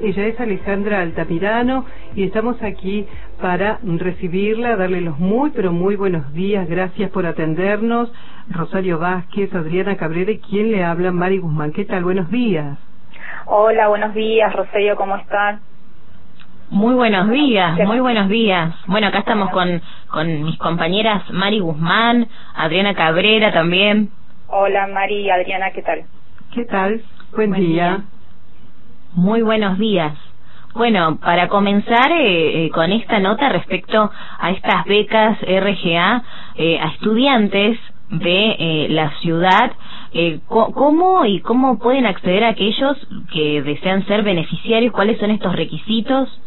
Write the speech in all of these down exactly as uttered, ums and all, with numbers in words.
Ella es Alejandra Altamirano y estamos aquí para recibirla, darle los muy, pero muy buenos días. Gracias por atendernos. Rosario Vázquez, Adriana Cabrera y quien le habla, Mari Guzmán. ¿Qué tal? Buenos días. Hola, buenos días, Rosario, ¿cómo están? Muy buenos días, muy buenos días. Bueno, acá estamos con, con mis compañeras Mari Guzmán, Adriana Cabrera también. Hola, Mari y Adriana, ¿qué tal? ¿Qué tal? Buen, Buen día. día. Muy buenos días. Bueno, para comenzar eh, eh, con esta nota respecto a estas becas R G A eh, a estudiantes de eh, la ciudad, eh, ¿cómo y cómo pueden acceder a aquellos que desean ser beneficiarios? ¿Cuáles son estos requisitos?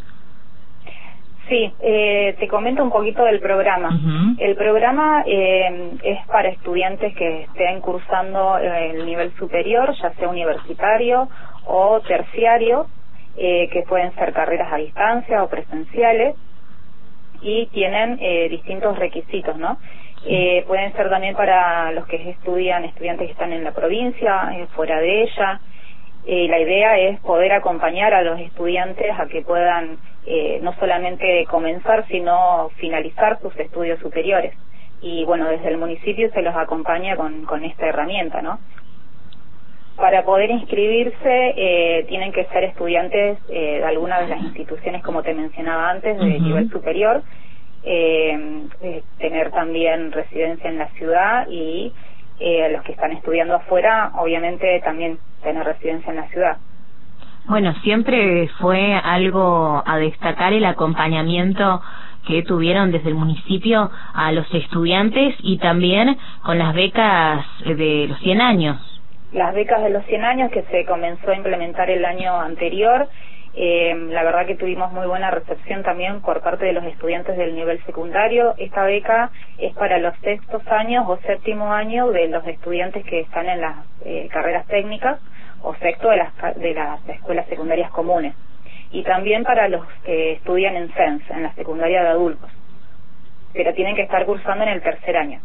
Sí, eh, te comento un poquito del programa. Uh-huh. El programa eh, es para estudiantes que estén cursando el nivel superior, ya sea universitario o terciario, eh, que pueden ser carreras a distancia o presenciales, y tienen eh, distintos requisitos, ¿no? Eh, pueden ser también para los que estudian, estudiantes que están en la provincia, eh, fuera de ella. Eh, la idea es poder acompañar a los estudiantes a que puedan eh, no solamente comenzar, sino finalizar sus estudios superiores. Y bueno, desde el municipio se los acompaña con, con esta herramienta, ¿no? Para poder inscribirse eh, tienen que ser estudiantes eh, de alguna de las instituciones, como te mencionaba antes, de uh-huh. nivel superior, eh, eh, tener también residencia en la ciudad y eh, los que están estudiando afuera, obviamente también tener residencia en la ciudad. Bueno, siempre fue algo a destacar el acompañamiento que tuvieron desde el municipio a los estudiantes y también con las becas de los cien años. Las becas de los cien años que se comenzó a implementar el año anterior, eh, la verdad que tuvimos muy buena recepción también por parte de los estudiantes del nivel secundario. Esta beca es para los sextos años o séptimo año de los estudiantes que están en las eh, carreras técnicas o sexto de las, de las escuelas secundarias comunes, y también para los que estudian en C E N S, en la secundaria de adultos, pero tienen que estar cursando en el tercer año.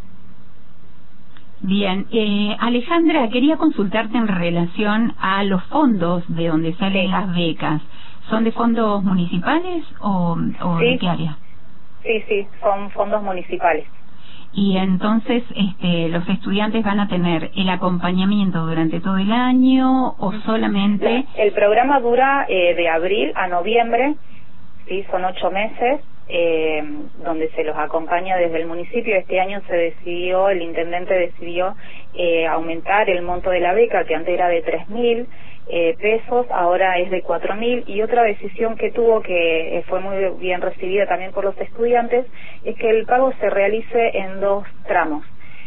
Bien, eh, Alejandra, quería consultarte en relación a los fondos de donde salen sí. las becas. ¿Son de fondos municipales o, o sí. de qué área? Sí, sí, son fondos municipales. Y entonces este, los estudiantes van a tener el acompañamiento durante todo el año o solamente... El programa dura eh, de abril a noviembre, sí, son ocho meses. Eh, donde se los acompaña desde el municipio. Este año se decidió, el intendente decidió eh, aumentar el monto de la beca, que antes era de tres mil eh, pesos, ahora es de cuatro mil, y otra decisión que tuvo, que eh, fue muy bien recibida también por los estudiantes, es que el pago se realice en dos tramos.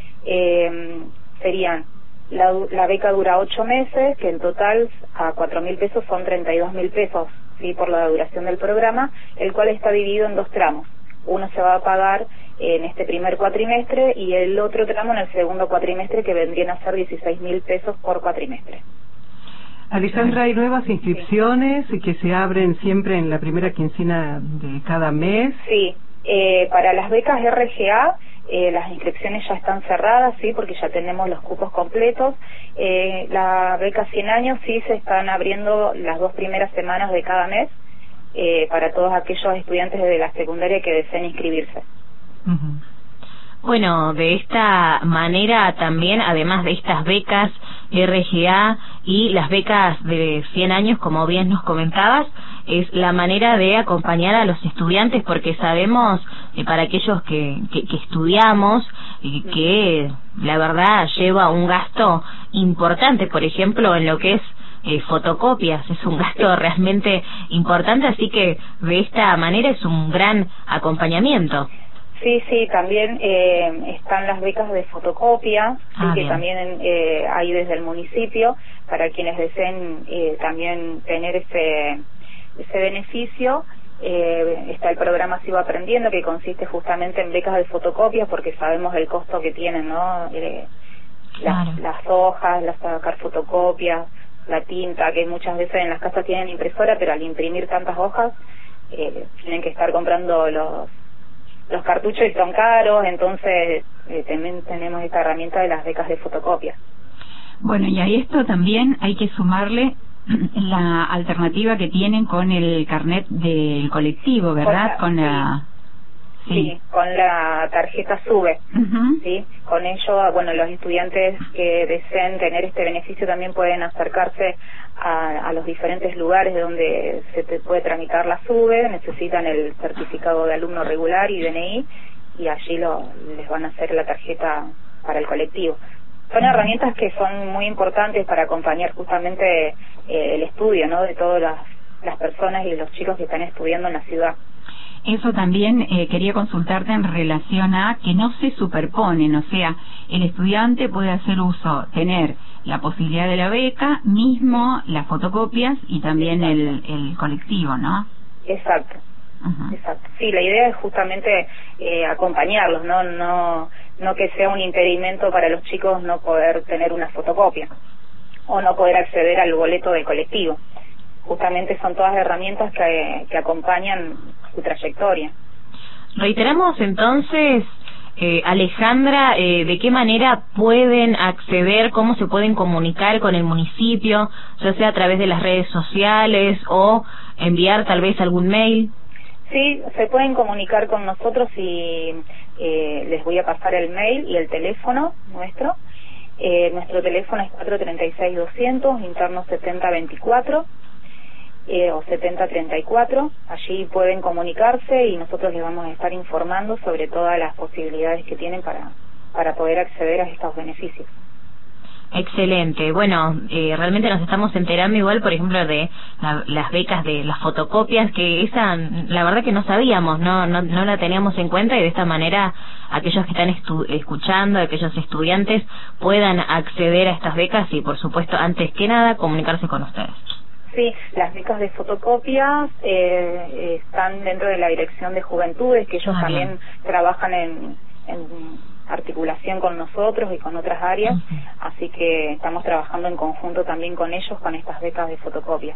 Eh, serían, la, la beca dura ocho meses, que en total a cuatro mil pesos son treinta y dos mil pesos, sí, por la duración del programa, el cual está dividido en dos tramos. Uno se va a pagar en este primer cuatrimestre y el otro tramo en el segundo cuatrimestre, que vendrían a ser dieciséis mil pesos por cuatrimestre. Alejandra, ¿hay nuevas inscripciones sí. que se abren siempre en la primera quincena de cada mes? Sí, eh, para las becas R G A eh, las inscripciones ya están cerradas, sí, porque ya tenemos los cupos completos. Eh, la beca cien años sí se están abriendo las dos primeras semanas de cada mes eh, para todos aquellos estudiantes de la secundaria que deseen inscribirse. Uh-huh. Bueno, de esta manera también, además de estas becas R G A y las becas de cien años, como bien nos comentabas, es la manera de acompañar a los estudiantes, porque sabemos, eh, para aquellos que, que, que estudiamos, eh, que la verdad lleva un gasto importante, por ejemplo, en lo que es eh, fotocopias, es un gasto realmente importante, así que de esta manera es un gran acompañamiento. Sí, sí, también eh, están las becas de fotocopia, sí, ah, que bien. también eh, hay desde el municipio, para quienes deseen eh, también tener ese, ese beneficio. Eh, está el programa Sigo Aprendiendo, que consiste justamente en becas de fotocopia, porque sabemos el costo que tienen, ¿no? Eh, claro. las, las hojas, las sacar fotocopias, la tinta, que muchas veces en las casas tienen impresora, pero al imprimir tantas hojas eh, tienen que estar comprando los los cartuchos y son caros, entonces eh, también tenemos esta herramienta de las becas de fotocopia. Bueno, y a esto también hay que sumarle la alternativa que tienen con el carnet del colectivo, ¿verdad? Con la... Con la... Sí. sí, con la tarjeta SUBE. Uh-huh. Sí, con ello, bueno, los estudiantes que deseen tener este beneficio también pueden acercarse a, a los diferentes lugares donde se te puede tramitar la SUBE, necesitan el certificado de alumno regular y D N I, y allí lo, les van a hacer la tarjeta para el colectivo. Son uh-huh. herramientas que son muy importantes para acompañar justamente eh, el estudio, ¿no?, de todas las, las personas y los chicos que están estudiando en la ciudad. Eso también eh, quería consultarte en relación a que no se superponen, o sea, el estudiante puede hacer uso, tener la posibilidad de la beca, mismo las fotocopias y también el, el colectivo, ¿no? Exacto, uh-huh. exacto. Sí, la idea es justamente eh, acompañarlos, ¿no? No, no que sea un impedimento para los chicos no poder tener una fotocopia o no poder acceder al boleto de colectivo. Justamente son todas herramientas que, que acompañan su trayectoria. Reiteramos entonces, eh, Alejandra, eh, de qué manera pueden acceder, cómo se pueden comunicar con el municipio, ya sea a través de las redes sociales o enviar tal vez algún mail. Sí, se pueden comunicar con nosotros y eh, les voy a pasar el mail y el teléfono nuestro. Eh, nuestro teléfono es cuatro tres seis, doscientos, interno setenta veinticuatro. Eh, o setenta treinta y cuatro, allí pueden comunicarse y nosotros les vamos a estar informando sobre todas las posibilidades que tienen para, para poder acceder a estos beneficios. Excelente. Bueno, eh, realmente nos estamos enterando igual, por ejemplo, de la, las becas de las fotocopias, que esa, la verdad que no sabíamos, no, no, no la teníamos en cuenta, y de esta manera aquellos que están estu escuchando, aquellos estudiantes puedan acceder a estas becas y, por supuesto, antes que nada, comunicarse con ustedes. Sí, las becas de fotocopias eh, están dentro de la Dirección de Juventudes, que ellos ah, también bien. trabajan en, en articulación con nosotros y con otras áreas, uh-huh. así que estamos trabajando en conjunto también con ellos con estas becas de fotocopia.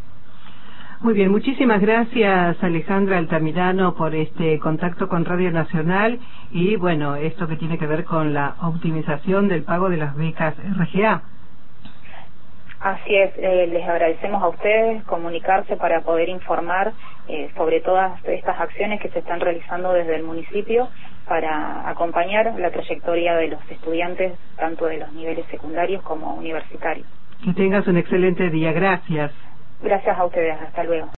Muy bien, muchísimas gracias, Alejandra Altamirano, por este contacto con Radio Nacional y, bueno, esto que tiene que ver con la optimización del pago de las becas R G A. Así es, eh, les agradecemos a ustedes comunicarse para poder informar eh, sobre todas estas acciones que se están realizando desde el municipio para acompañar la trayectoria de los estudiantes, tanto de los niveles secundarios como universitarios. Que tengas un excelente día, gracias. Gracias a ustedes, hasta luego.